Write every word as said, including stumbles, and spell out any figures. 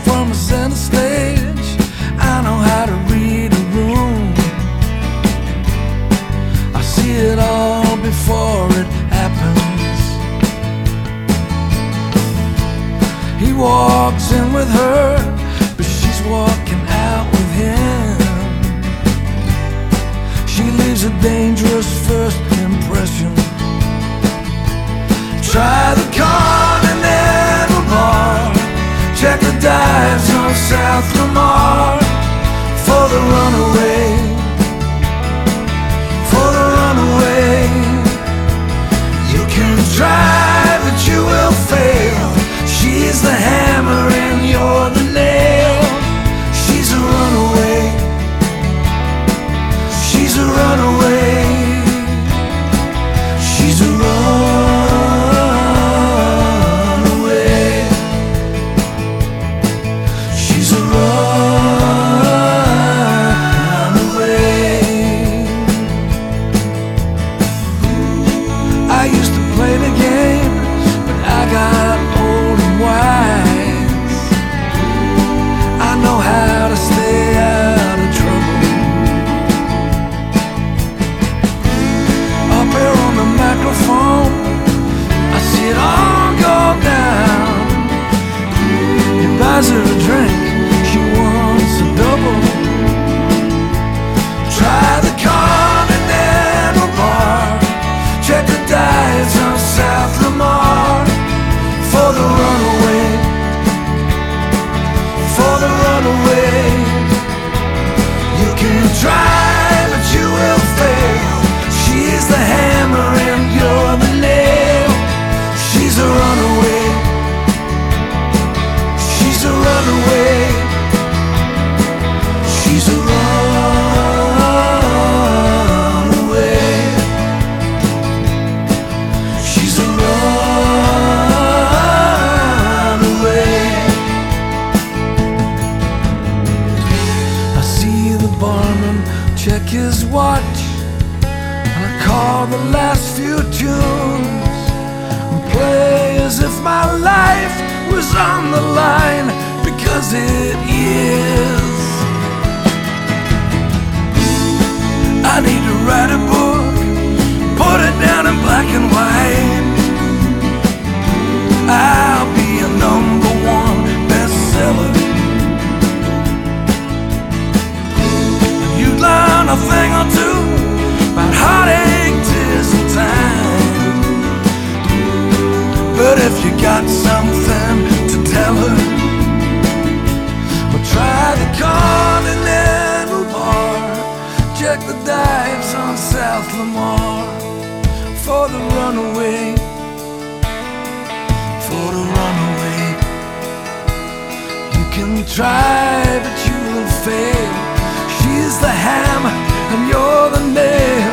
from a center stage. I know how to read a room. I see it all before it happens. He walks in with her, but she's walking out with him. She leaves a dangerous first impression. Try the Continental Bar, check the dives on South Lamar. For the runaway, for the runaway. You can try, but you will fail. She's the hammer and you're the nail. She's a runaway, she's a runaway, she's a runaway, she's a runaway. I used to play the game, but I got old and wise. I know how to stay out of trouble. Up here on the microphone, I see it all go down. He buys her a drink, she wants a double. Try the Continental Bar, check the dives on South Lamar. For the runaway, for the runaway. You can try, but you will fail. She's the hammer and you're the nail. She's a runaway, she's a runaway, she's a runaway, she's a runaway. I see the barman check his watch, and I call the last few tunes and play as if my life was on the line, because it is. I need to write a book, put it down in black and white. I'll be a number one bestseller. You'd learn a thing or two about heartache, tears and time. But if you got something to tell her, well, try the Continental Bar, check the dives on South Lamar. For the runaway, for the runaway. You can try, but you will fail. She's the hammer and you're the nail.